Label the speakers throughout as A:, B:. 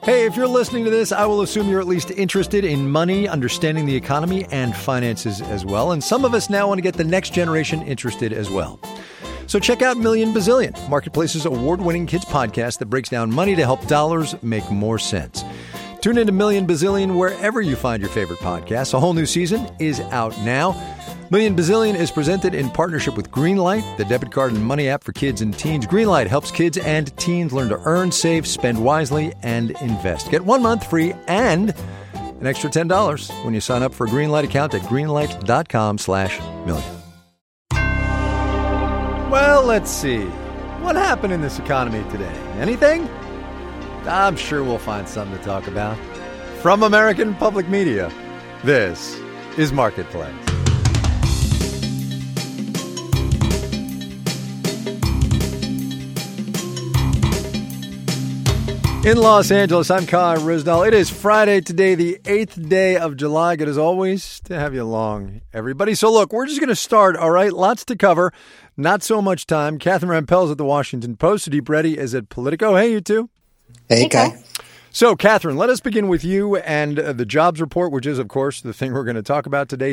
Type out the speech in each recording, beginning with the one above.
A: Hey, if you're listening to this, I will assume you're at least interested in money, understanding the economy, and finances as well. And some of us now want to get the next generation interested as well. So check out Million Bazillion, Marketplace's award-winning kids podcast that breaks down money to help dollars make more sense. Tune into Million Bazillion wherever you find your favorite podcasts. A whole new season is out now. Million Bazillion is presented in partnership with Greenlight, the debit card and money app for kids and teens. Greenlight helps kids and teens learn to earn, save, spend wisely, and invest. Get 1 month free and an extra $10 when you sign up for a Greenlight account at greenlight.com/million. Well, let's see. What happened in this economy today? Anything? I'm sure we'll find something to talk about. From American Public Media, this is Marketplace. In Los Angeles, I'm Kai Ryssdal. It is Friday today, the 8th day of July. Good as always to have you along, everybody. So look, we're just going to start, all right? Lots to cover. Not so much time. Catherine Rampell's at the Washington Post. Sudeep Reddy is at Politico. Hey, you two.
B: Hey, Kai.
A: So, Catherine, let us begin with you and the jobs report, which is, of course, the thing we're going to talk about today.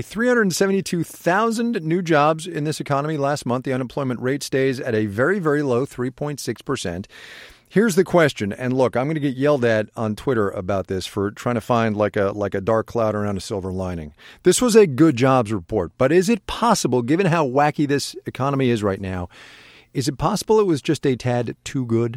A: 372,000 new jobs in this economy last month. The unemployment rate stays at a very, very low 3.6%. Here's the question, and look, I'm going to get yelled at on Twitter about this for trying to find like a dark cloud around a silver lining. This was a good jobs report, but is it possible, given how wacky this economy is right now, is it possible it was just a tad too good?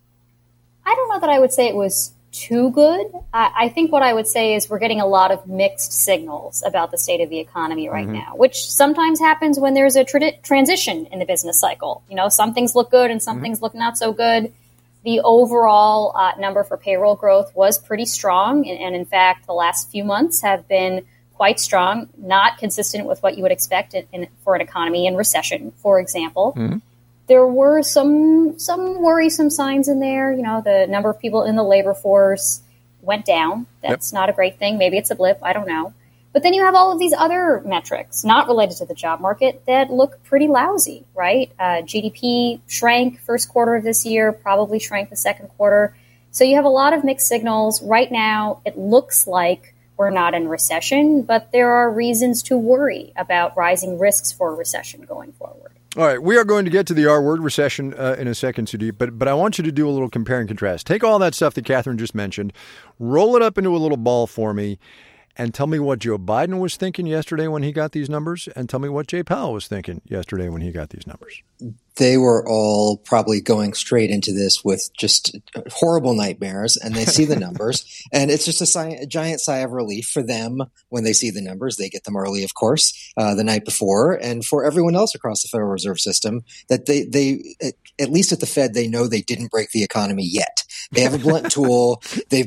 C: I don't know that I would say it was too good. I think what I would say is we're getting a lot of mixed signals about the state of the economy right now, which sometimes happens when there's a transition in the business cycle. You know, some things look good and some things look not so good. The overall number for payroll growth was pretty strong. And in fact, the last few months have been quite strong, not consistent with what you would expect for an economy in recession, for example. There were some worrisome signs in there. You know, the number of people in the labor force went down. That's not a great thing. Maybe it's a blip. I don't know. But then you have all of these other metrics not related to the job market that look pretty lousy, right? GDP shrank first quarter of this year, probably shrank the second quarter. So you have a lot of mixed signals. Right now, it looks like we're not in recession, but there are reasons to worry about rising risks for a recession going forward.
A: All right, we are going to get to the R word, recession, in a second, Sudeep, but I want you to do a little compare and contrast. Take all that stuff that Catherine just mentioned, roll it up into a little ball for me, and tell me what Joe Biden was thinking yesterday when he got these numbers, and tell me what Jay Powell was thinking yesterday when he got these numbers.
B: They were all probably going straight into this with just horrible nightmares, and they see the numbers, and it's just a giant sigh of relief for them when they see the numbers. They get them early, of course, the night before, and for everyone else across the Federal Reserve System, that they at least at the Fed, they know they didn't break the economy yet. They have a blunt tool. They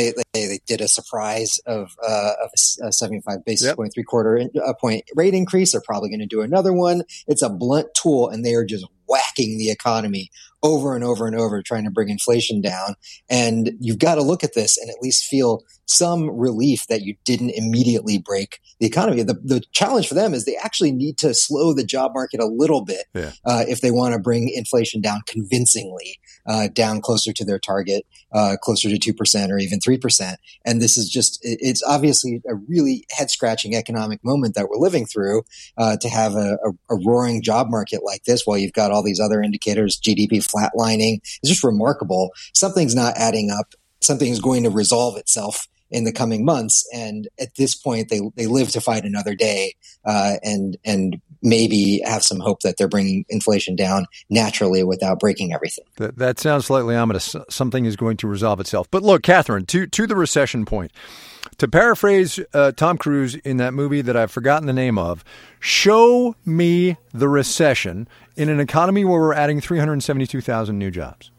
B: did a surprise of a 75 basis point, 3/4 point rate increase. They're probably going to do another one. It's a blunt tool, and they are just whacking the economy over and over and over, trying to bring inflation down. And you've got to look at this and at least feel some relief that you didn't immediately break the economy. The challenge for them is they actually need to slow the job market a little bit if they want to bring inflation down convincingly, down closer to their target, closer to 2% or even 3%. And this is just, it's obviously a really head-scratching economic moment that we're living through, to have a roaring job market like this while you've got all these other indicators, GDP flatlining. It's just remarkable. Something's not adding up. Something is going to resolve itself in the coming months. And at this point, they live to fight another day, and maybe have some hope that they're bringing inflation down naturally without breaking everything.
A: That sounds slightly ominous. Something is going to resolve itself. But look, Catherine, to the recession point, to paraphrase Tom Cruise in that movie that I've forgotten the name of, show me the recession in an economy where we're adding 372,000 new jobs.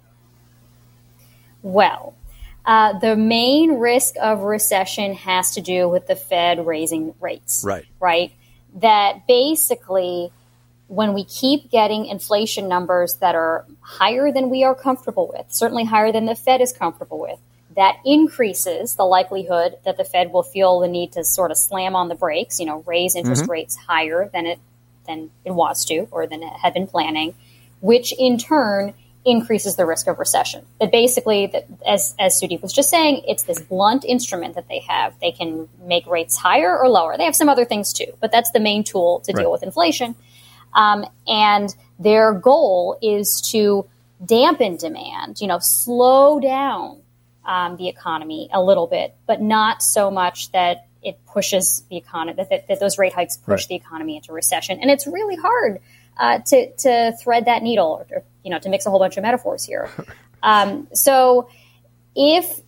C: Well, the main risk of recession has to do with the Fed raising rates. Right? That basically, when we keep getting inflation numbers that are higher than we are comfortable with, certainly higher than the Fed is comfortable with, that increases the likelihood that the Fed will feel the need to sort of slam on the brakes, raise interest rates higher than it wants to, or than it had been planning, which in turn increases the risk of recession. That basically, as Sudeep was just saying, it's this blunt instrument that they have. They can make rates higher or lower. They have some other things too, but that's the main tool to deal with inflation. And their goal is to dampen demand, slow down the economy a little bit, but not so much that it pushes the economy, that those rate hikes push the economy into recession. And it's really hard to thread that needle, or to mix a whole bunch of metaphors here. So if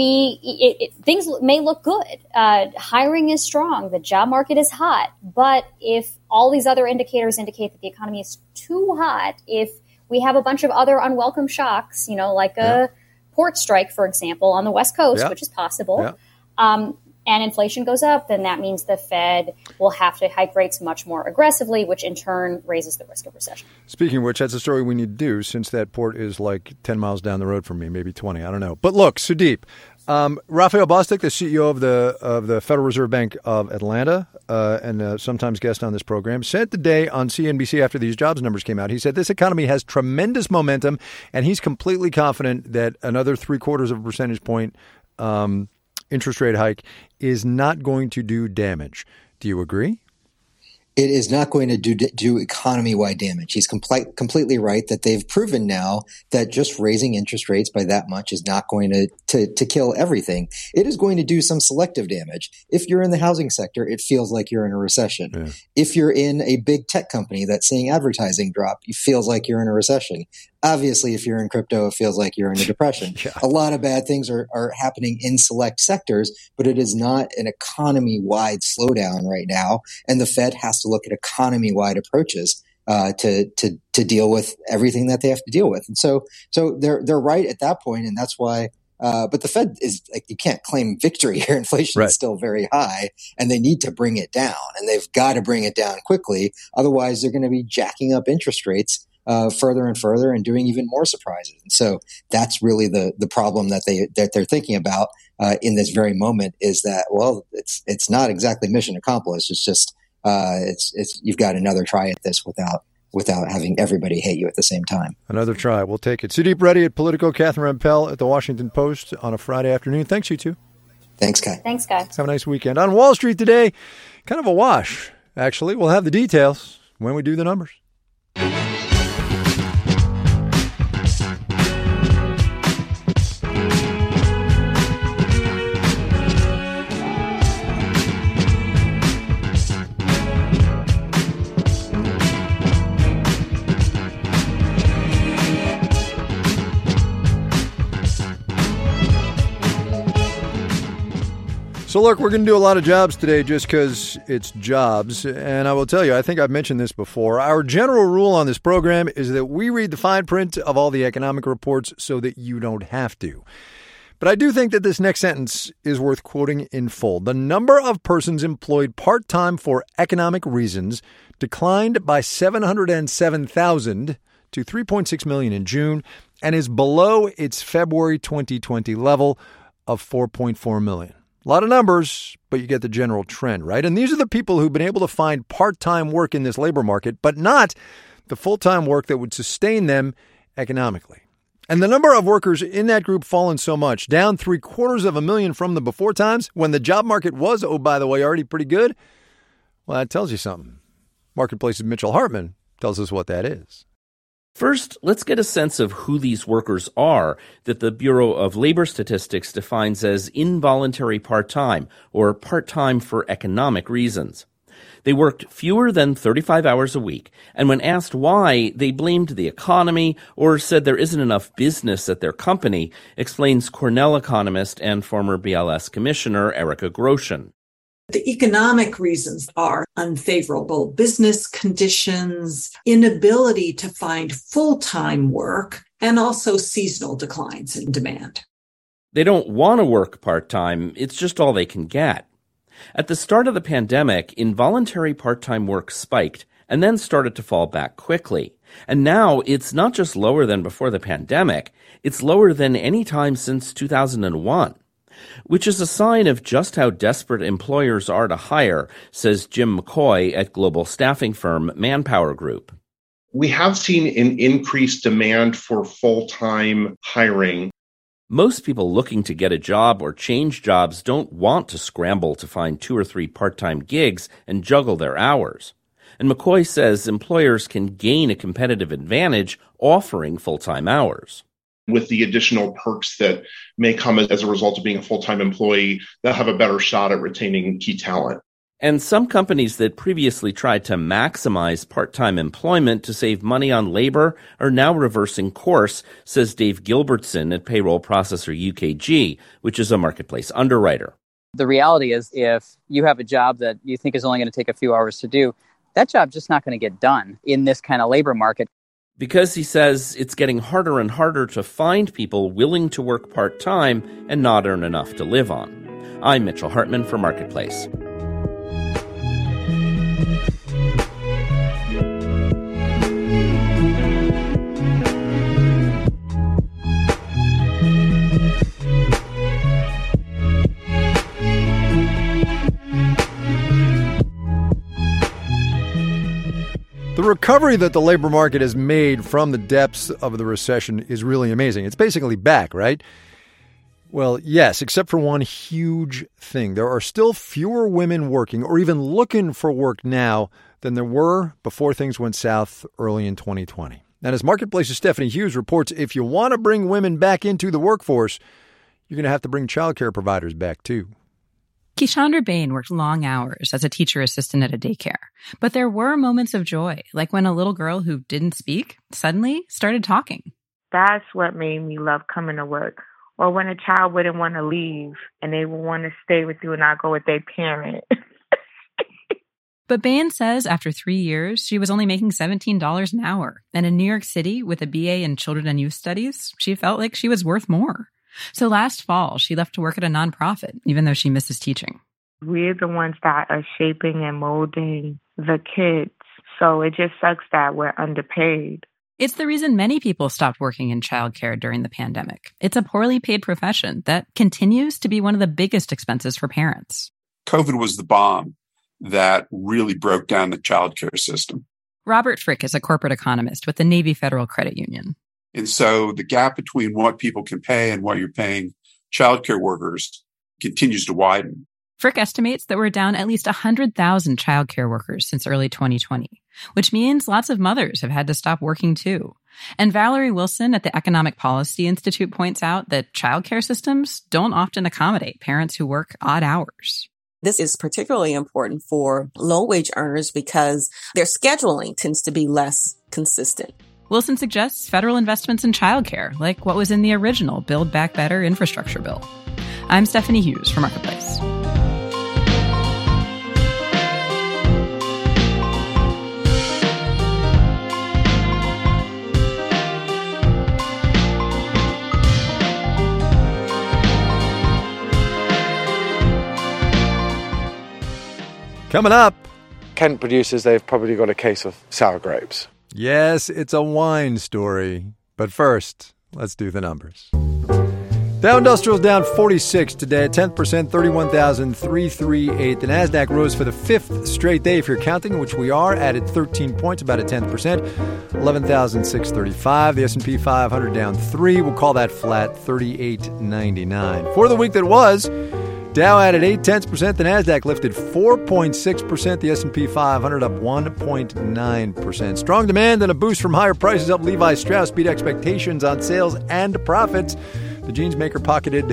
C: things may look good, hiring is strong, the job market is hot, but if all these other indicators indicate that the economy is too hot, if we have a bunch of other unwelcome shocks, like a port strike, for example, on the West Coast, which is possible, and inflation goes up, then that means the Fed will have to hike rates much more aggressively, which in turn raises the risk of recession.
A: Speaking of which, that's a story we need to do, since that port is like 10 miles down the road from me, maybe 20. I don't know. But look, Sudeep, Raphael Bostic, the CEO of the Federal Reserve Bank of Atlanta, and sometimes guest on this program, said today on CNBC after these jobs numbers came out, he said this economy has tremendous momentum, and he's completely confident that another 0.75 of a percentage point interest rate hike is not going to do damage. Do you agree?
B: It is not going to do economy-wide damage. He's completely right that they've proven now that just raising interest rates by that much is not going to kill everything. It is going to do some selective damage. If you're in the housing sector, it feels like you're in a recession. Yeah. If you're in a big tech company that's seeing advertising drop, it feels like you're in a recession. Obviously, if you're in crypto, it feels like you're in a depression. A lot of bad things are happening in select sectors, but it is not an economy-wide slowdown right now. And the Fed has to look at economy-wide approaches to deal with everything that they have to deal with. And so they're right at that point, and that's why. But the Fed is like, you can't claim victory here. Inflation is still very high, and they need to bring it down, and they've got to bring it down quickly. Otherwise, they're going to be jacking up interest rates further and further and doing even more surprises. And so that's really the problem that they're thinking about in this very moment, is that, well, it's not exactly mission accomplished. It's just you've got another try at this without having everybody hate you at the same time.
A: Another try. We'll take it. Sudeep Reddy at Politico, Catherine Rampell at The Washington Post on a Friday afternoon. Thanks, you two.
B: Thanks, Kai.
C: Thanks, Kai.
A: Have a nice weekend. On Wall Street today, kind of a wash, actually. We'll have the details when we do the numbers. So look, we're going to do a lot of jobs today just because it's jobs. And I will tell you, I think I've mentioned this before. Our general rule on this program is that we read the fine print of all the economic reports so that you don't have to. But I do think that this next sentence is worth quoting in full. The number of persons employed part-time for economic reasons declined by 707,000 to 3.6 million in June and is below its February 2020 level of 4.4 million. A lot of numbers, but you get the general trend, right? And these are the people who've been able to find part-time work in this labor market, but not the full-time work that would sustain them economically. And the number of workers in that group fallen so much, down 750,000 from the before times, when the job market was, oh, by the way, already pretty good. Well, that tells you something. Marketplace's Mitchell Hartman tells us what that is.
D: First, let's get a sense of who these workers are that the Bureau of Labor Statistics defines as involuntary part-time or part-time for economic reasons. They worked fewer than 35 hours a week, and when asked why, they blamed the economy or said there isn't enough business at their company, explains Cornell economist and former BLS commissioner Erica Grosjean.
E: The economic reasons are unfavorable business conditions, inability to find full-time work, and also seasonal declines in demand.
D: They don't want to work part-time, it's just all they can get. At the start of the pandemic, involuntary part-time work spiked and then started to fall back quickly. And now it's not just lower than before the pandemic, it's lower than any time since 2001. Which is a sign of just how desperate employers are to hire, says Jim McCoy at global staffing firm Manpower Group.
F: We have seen an increased demand for full-time hiring.
D: Most people looking to get a job or change jobs don't want to scramble to find 2 or 3 part-time gigs and juggle their hours. And McCoy says employers can gain a competitive advantage offering full-time hours.
F: With the additional perks that may come as a result of being a full-time employee, they'll have a better shot at retaining key talent.
D: And some companies that previously tried to maximize part-time employment to save money on labor are now reversing course, says Dave Gilbertson at payroll processor UKG, which is a marketplace underwriter.
G: The reality is if you have a job that you think is only going to take a few hours to do, that job's just not going to get done in this kind of labor market.
D: Because he says it's getting harder and harder to find people willing to work part-time and not earn enough to live on. I'm Mitchell Hartman for Marketplace.
A: The recovery that the labor market has made from the depths of the recession is really amazing. It's basically back, right? Well, yes, except for one huge thing. There are still fewer women working or even looking for work now than there were before things went south early in 2020. And as Marketplace's Stephanie Hughes reports, if you want to bring women back into the workforce, you're going to have to bring childcare providers back too.
H: Kishandra Bain worked long hours as a teacher assistant at a daycare. But there were moments of joy, like when a little girl who didn't speak suddenly started talking.
I: That's what made me love coming to work. Or when a child wouldn't want to leave and they would want to stay with you and not go with their parent.
H: But Bain says after 3 years, she was only making $17 an hour. And in New York City, with a BA in Children and Youth Studies, she felt like she was worth more. So last fall, she left to work at a nonprofit, even though she misses teaching.
I: We're the ones that are shaping and molding the kids. So it just sucks that we're underpaid.
H: It's the reason many people stopped working in childcare during the pandemic. It's a poorly paid profession that continues to be one of the biggest expenses for parents.
J: COVID was the bomb that really broke down the childcare system.
H: Robert Frick is a corporate economist with the Navy Federal Credit Union.
J: And so the gap between what people can pay and what you're paying childcare workers continues to widen.
H: Frick estimates that we're down at least 100,000 childcare workers since early 2020, which means lots of mothers have had to stop working too. And Valerie Wilson at the Economic Policy Institute points out that childcare systems don't often accommodate parents who work odd hours.
K: This is particularly important for low-wage earners because their scheduling tends to be less consistent.
H: Wilson suggests federal investments in childcare, like what was in the original Build Back Better infrastructure bill. I'm Stephanie Hughes for Marketplace.
A: Coming up,
L: Kent producers, they've probably got a case of sour grapes.
A: yes, it's a wine story. But first, let's do the numbers. Dow Industrial's down 46 today, 10%, 31,338. The NASDAQ rose for the fifth straight day, if you're counting, which we are, added 13 points, about a 10%, 11,635. The S&P 500 down 3. We'll call that flat, 38.99. For the week that was, Dow added 0.8%. The NASDAQ lifted 4.6%. The S&P 500 up 1.9%. Strong demand and a boost from higher prices helped Levi Strauss beat expectations on sales and profits. The jeans maker pocketed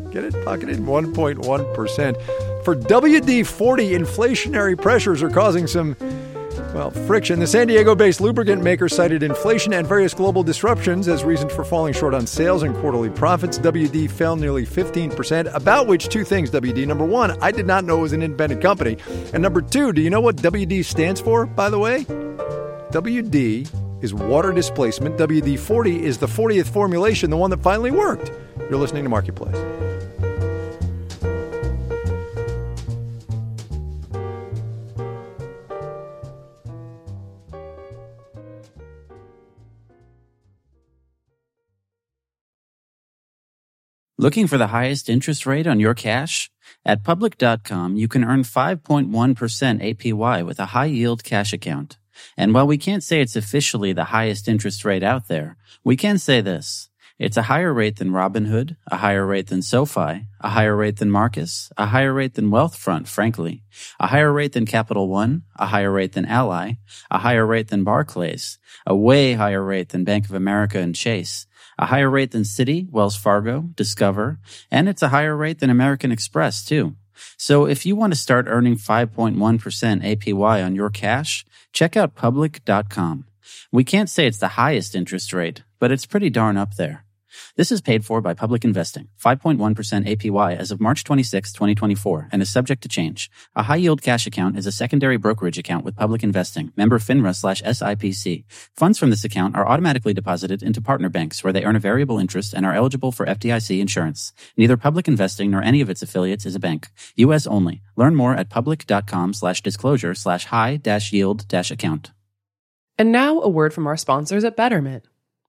A: 1.1%. For WD-40, inflationary pressures are causing some, friction. The San Diego-based lubricant maker cited inflation and various global disruptions as reasons for falling short on sales and quarterly profits. WD fell nearly 15%, about which two things, WD. Number one, I did not know it was an independent company. And number two, do you know what WD stands for, by the way? WD is water displacement. WD-40 is the 40th formulation, the one that finally worked. You're listening to Marketplace.
M: Looking for the highest interest rate on your cash? At Public.com, you can earn 5.1% APY with a high-yield cash account. And while we can't say it's officially the highest interest rate out there, we can say this. It's a higher rate than Robinhood, a higher rate than SoFi, a higher rate than Marcus, a higher rate than Wealthfront, frankly, a higher rate than Capital One, a higher rate than Ally, a higher rate than Barclays, a way higher rate than Bank of America and Chase, a higher rate than Citi, Wells Fargo, Discover, and it's a higher rate than American Express, too. So if you want to start earning 5.1% APY on your cash, check out Public.com. We can't say it's the highest interest rate, but it's pretty darn up there. This is paid for by Public Investing, 5.1% APY as of March 26, 2024, and is subject to change. A high-yield cash account is a secondary brokerage account with Public Investing, member FINRA/SIPC. Funds from this account are automatically deposited into partner banks where they earn a variable interest and are eligible for FDIC insurance. Neither Public Investing nor any of its affiliates is a bank. U.S. only. Learn more at public.com/disclosure/high-yield-account.
N: And now a word from our sponsors at Betterment.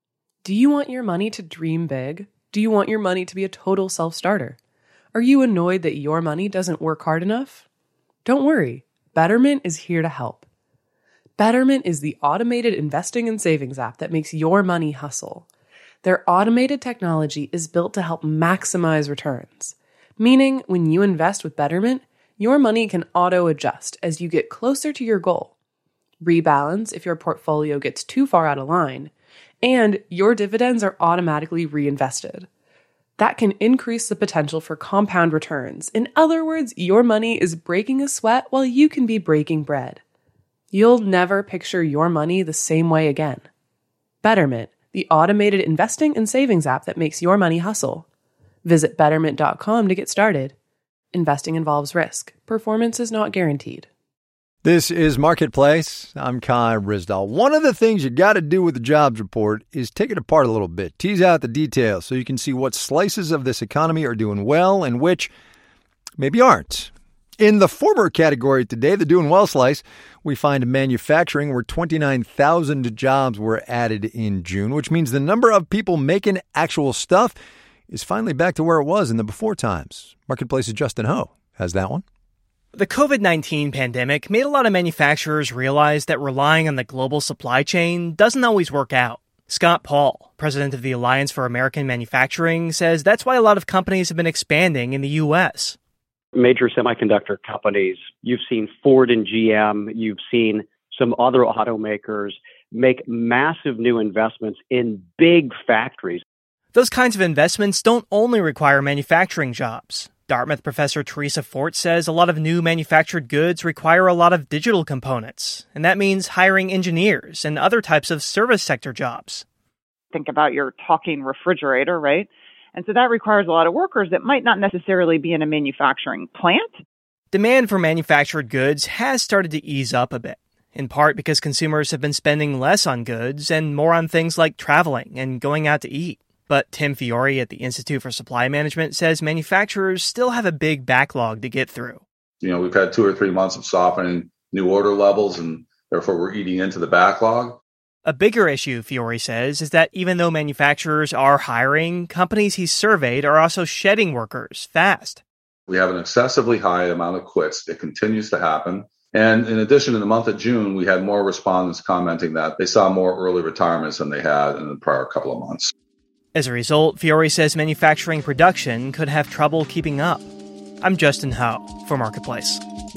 N: Do you want your money to dream big? Do you want your money to be a total self-starter? Are you annoyed that your money doesn't work hard enough? Don't worry, Betterment is here to help. Betterment is the automated investing and savings app that makes your money hustle. Their automated technology is built to help maximize returns, meaning when you invest with Betterment, your money can auto-adjust as you get closer to your goal, rebalance if your portfolio gets too far out of line, and your dividends are automatically reinvested. That can increase the potential for compound returns. In other words, your money is breaking a sweat while you can be breaking bread. You'll never picture your money the same way again. Betterment, the automated investing and savings app that makes your money hustle. Visit Betterment.com to get started. Investing involves risk. Performance is not guaranteed.
A: This is Marketplace. I'm Kai Ryssdal. One of the things you got to do with the jobs report is take it apart a little bit, tease out the details so you can see what slices of this economy are doing well and which maybe aren't. In the former category today, the doing well slice, we find manufacturing where 29,000 jobs were added in June, which means the number of people making actual stuff is finally back to where it was in the before times. Marketplace's Justin Ho has that one.
O: The COVID-19 pandemic made a lot of manufacturers realize that relying on the global supply chain doesn't always work out. Scott Paul, president of the Alliance for American Manufacturing, says that's why a lot of companies have been expanding in the U.S.
P: Major semiconductor companies, you've seen Ford and GM, you've seen some other automakers make massive new investments in big factories.
O: Those kinds of investments don't only require manufacturing jobs. Dartmouth professor Teresa Fort says a lot of new manufactured goods require a lot of digital components, and that means hiring engineers and other types of service sector jobs.
Q: Think about your talking refrigerator, right? And so that requires a lot of workers that might not necessarily be in a manufacturing plant.
O: Demand for manufactured goods has started to ease up a bit, in part because consumers have been spending less on goods and more on things like traveling and going out to eat. But Tim Fiore at the Institute for Supply Management says manufacturers still have a big backlog to get through.
R: We've had 2 or 3 months of softening new order levels, and therefore we're eating into the backlog.
O: A bigger issue, Fiore says, is that even though manufacturers are hiring, companies he's surveyed are also shedding workers fast.
R: We have an excessively high amount of quits. It continues to happen. And in addition, in the month of June, we had more respondents commenting that they saw more early retirements than they had in the prior couple of months.
O: As a result, Fiore says manufacturing production could have trouble keeping up. I'm Justin Ho for Marketplace.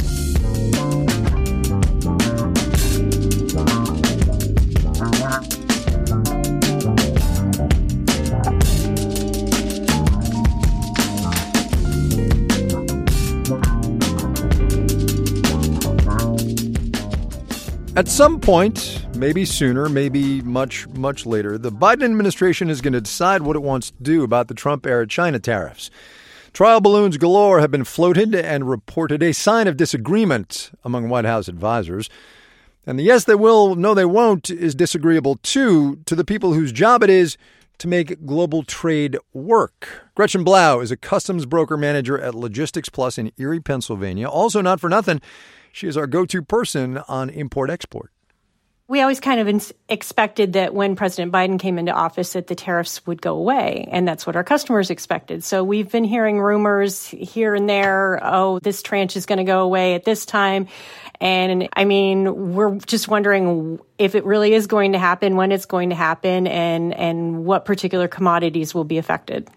A: At some point, maybe sooner, maybe much, much later, the Biden administration is going to decide what it wants to do about the Trump-era China tariffs. Trial balloons galore have been floated and reported, a sign of disagreement among White House advisors. And the yes they will, no they won't is disagreeable, too, to the people whose job it is to make global trade work. Gretchen Blau is a customs broker manager at Logistics Plus in Erie, Pennsylvania. Also, not for nothing, she is our go-to person on import-export.
S: We always kind of expected that when President Biden came into office that the tariffs would go away, and that's what our customers expected. So we've been hearing rumors here and there, oh, this tranche is going to go away at this time. And I mean, we're just wondering if it really is going to happen, when it's going to happen, and what particular commodities will be affected.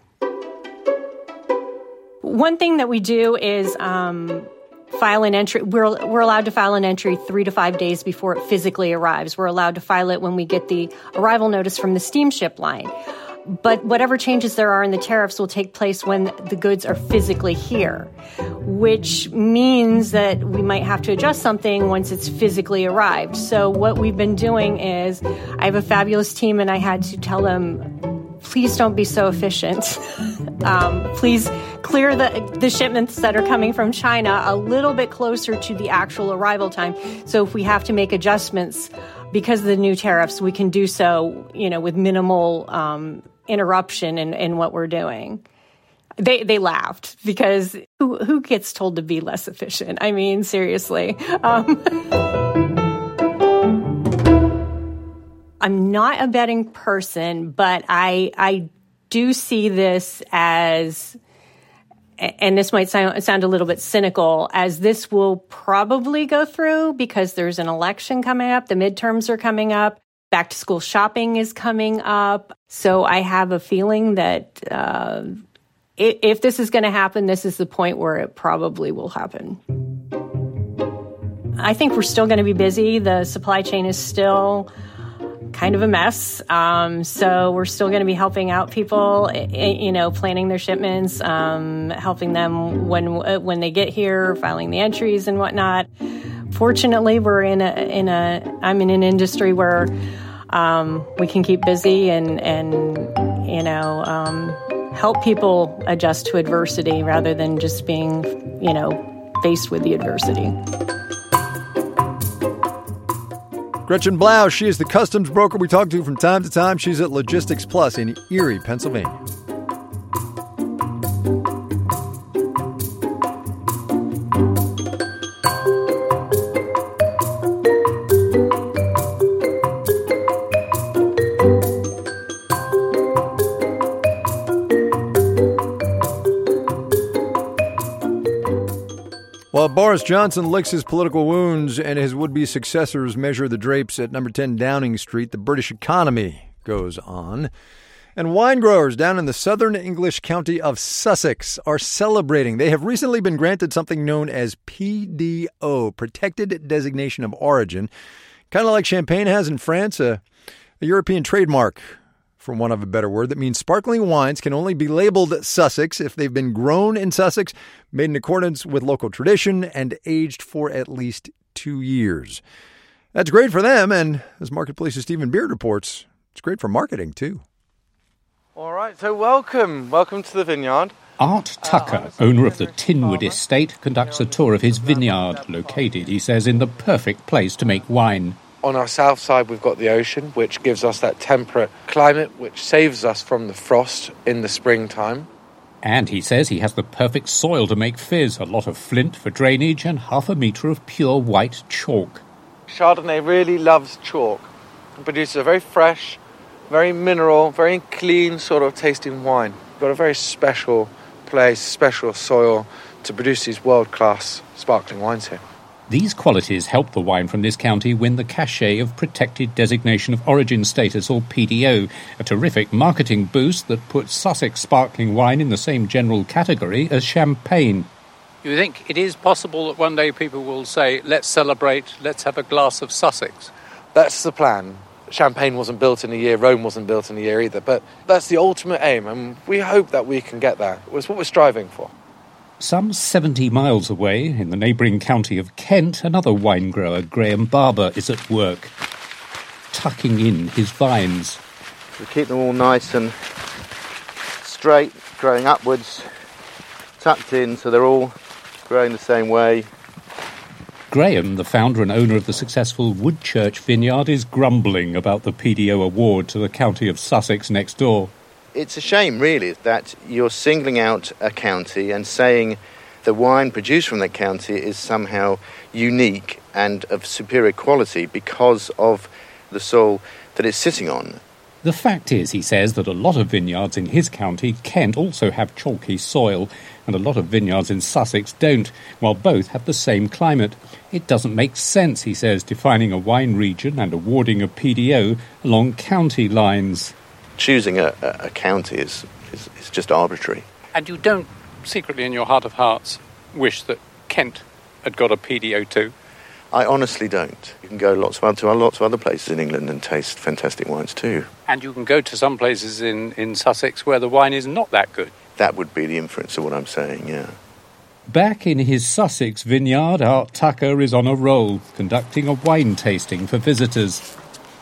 S: One thing that we do is file an entry. We're allowed to file an entry 3 to 5 days before it physically arrives. We're allowed to file it when we get the arrival notice from the steamship line. But whatever changes there are in the tariffs will take place when the goods are physically here, which means that we might have to adjust something once it's physically arrived. So what we've been doing is, I have a fabulous team, and I had to tell them, please don't be so efficient. Please clear the shipments that are coming from China a little bit closer to the actual arrival time. So if we have to make adjustments because of the new tariffs, we can do so, with minimal interruption in what we're doing. They laughed because who gets told to be less efficient? I mean, seriously. I'm not a betting person, but I do see this as, and this might sound a little bit cynical, as this will probably go through because there's an election coming up, the midterms are coming up, back to school shopping is coming up. So I have a feeling that if this is going to happen, this is the point where it probably will happen. I think we're still going to be busy. The supply chain is still kind of a mess. So we're still going to be helping out people, planning their shipments, helping them when they get here, filing the entries and whatnot. Fortunately, we're I'm in an industry where we can keep busy and help people adjust to adversity rather than just being, faced with the adversity.
A: Gretchen Blau, she is the customs broker we talk to from time to time. She's at Logistics Plus in Erie, Pennsylvania. While Boris Johnson licks his political wounds and his would-be successors measure the drapes at number 10 Downing Street, the British economy goes on. And wine growers down in the southern English county of Sussex are celebrating. They have recently been granted something known as PDO, Protected Designation of Origin, kind of like Champagne has in France, a European trademark, for want of a better word, that means sparkling wines can only be labeled Sussex if they've been grown in Sussex, made in accordance with local tradition, and aged for at least 2 years. That's great for them, and as Marketplace's Stephen Beard reports, it's great for marketing, too.
L: All right, so welcome to the vineyard.
T: Art Tucker, owner of the Tinwood Estate, conducts a tour of his vineyard, located, he says, in the perfect place to make wine.
L: On our south side, we've got the ocean, which gives us that temperate climate, which saves us from the frost in the springtime.
T: And he says he has the perfect soil to make fizz, a lot of flint for drainage and 1/2 metre of pure white chalk.
L: Chardonnay really loves chalk and produces a very fresh, very mineral, very clean sort of tasting wine. We've got a very special place, special soil to produce these world-class sparkling wines here.
T: These qualities help the wine from this county win the cachet of Protected Designation of Origin status, or PDO, a terrific marketing boost that puts Sussex sparkling wine in the same general category as champagne.
U: You think it is possible that one day people will say, let's celebrate, let's have a glass of Sussex?
L: That's the plan. Champagne wasn't built in a year, Rome wasn't built in a year either, but that's the ultimate aim, and we hope that we can get there. It's what we're striving for.
T: Some 70 miles away, in the neighbouring county of Kent, another wine grower, Graham Barber, is at work, tucking in his vines.
V: We keep them all nice and straight, growing upwards, tucked in, so they're all growing the same way.
T: Graham, the founder and owner of the successful Woodchurch vineyard, is grumbling about the PDO award to the county of Sussex next door.
V: It's a shame, really, that you're singling out a county and saying the wine produced from that county is somehow unique and of superior quality because of the soil that it's sitting on.
T: The fact is, he says, that a lot of vineyards in his county, Kent, also have chalky soil, and a lot of vineyards in Sussex don't, while both have the same climate. It doesn't make sense, he says, defining a wine region and awarding a PDO along county lines.
V: Choosing a county is just arbitrary.
U: And you don't, secretly in your heart of hearts, wish that Kent had got a PDO too?
V: I honestly don't. You can go to lots of other places in England and taste fantastic wines too.
U: And you can go to some places in Sussex where the wine is not that good.
V: That would be the inference of what I'm saying, yeah.
T: Back in his Sussex vineyard, Art Tucker is on a roll, conducting a wine tasting for visitors.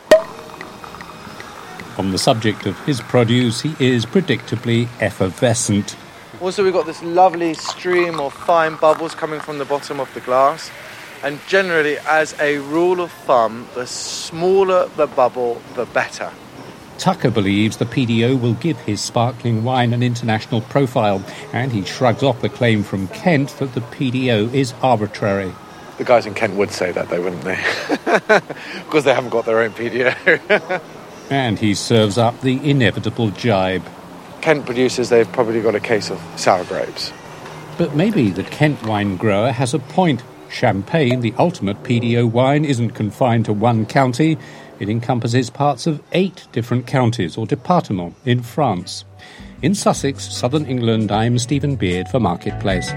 T: On the subject of his produce, he is predictably effervescent.
L: Also, we've got this lovely stream of fine bubbles coming from the bottom of the glass. And generally, as a rule of thumb, the smaller the bubble, the better.
T: Tucker believes the PDO will give his sparkling wine an international profile, and he shrugs off the claim from Kent that the PDO is arbitrary.
L: The guys in Kent would say that, though, wouldn't they? Because they haven't got their own PDO.
T: And he serves up the inevitable jibe.
L: Kent producers, they've probably got a case of sour grapes.
T: But maybe the Kent wine grower has a point. Champagne, the ultimate PDO wine, isn't confined to one county. It encompasses parts of 8 different counties or départements in France. In Sussex, southern England, I'm Stephen Beard for Marketplace.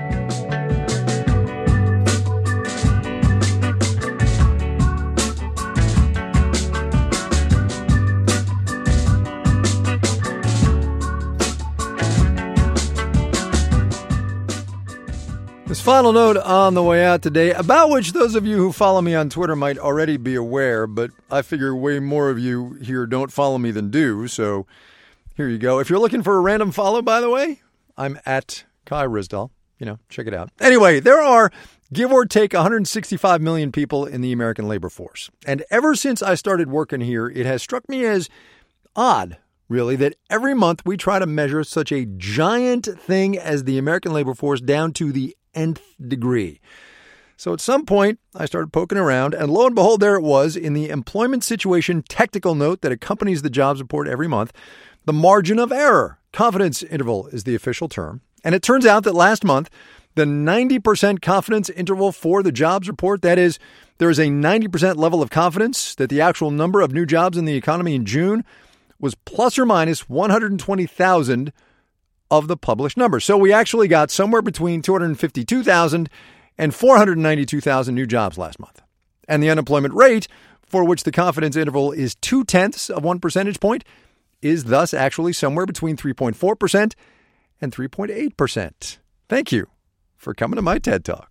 A: This final note on the way out today, about which those of you who follow me on Twitter might already be aware, but I figure way more of you here don't follow me than do, so here you go. If you're looking for a random follow, by the way, I'm at Kai Ryssdal. Check it out. Anyway, there are, give or take, 165 million people in the American labor force. And ever since I started working here, it has struck me as odd, really, that every month we try to measure such a giant thing as the American labor force down to the nth degree. So at some point, I started poking around, and lo and behold, there it was in the employment situation technical note that accompanies the jobs report every month. The margin of error, confidence interval is the official term. And it turns out that last month, the 90% confidence interval for the jobs report, that is, there is a 90% level of confidence that the actual number of new jobs in the economy in June was plus or minus 120,000 of the published numbers. So we actually got somewhere between 252,000 and 492,000 new jobs last month. And the unemployment rate, for which the confidence interval is 0.2 of 1 percentage point, is thus actually somewhere between 3.4% and 3.8%. Thank you for coming to my TED Talk.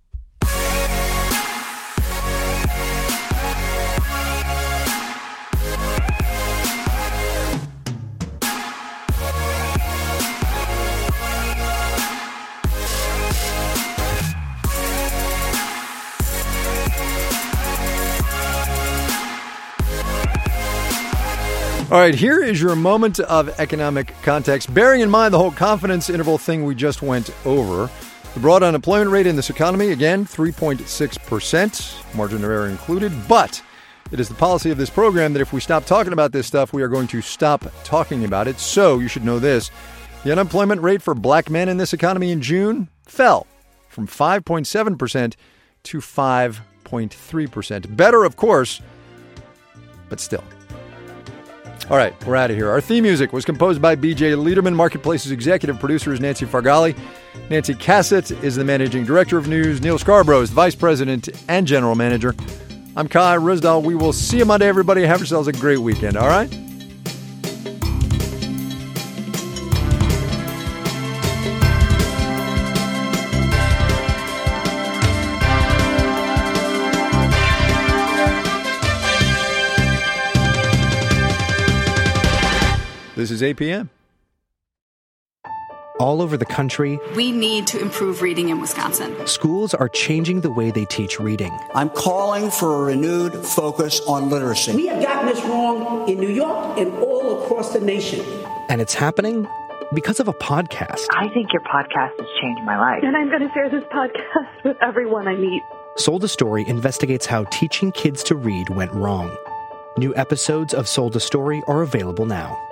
A: All right, here is your moment of economic context, bearing in mind the whole confidence interval thing we just went over. The broad unemployment rate in this economy, again, 3.6%, margin of error included. But it is the policy of this program that if we stop talking about this stuff, we are going to stop talking about it. So you should know this. The unemployment rate for black men in this economy in June fell from 5.7% to 5.3%. Better, of course, but still. All right, we're out of here. Our theme music was composed by B.J. Liederman. Marketplace's executive producer is Nancy Fargali. Nancy Cassett is the managing director of news. Neil Scarborough is vice president and general manager. I'm Kai Ryssdal. We will see you Monday, everybody. Have yourselves a great weekend, all right? This is APM.
B: All over the country,
C: we need to improve reading in Wisconsin.
B: Schools are changing the way they teach reading.
W: I'm calling for a renewed focus on literacy.
X: We have gotten this wrong in New York and all across the nation.
B: And it's happening because of a podcast.
E: I think your podcast has changed my life.
F: And I'm going to share this podcast with everyone I meet.
B: Sold a Story investigates how teaching kids to read went wrong. New episodes of Sold a Story are available now.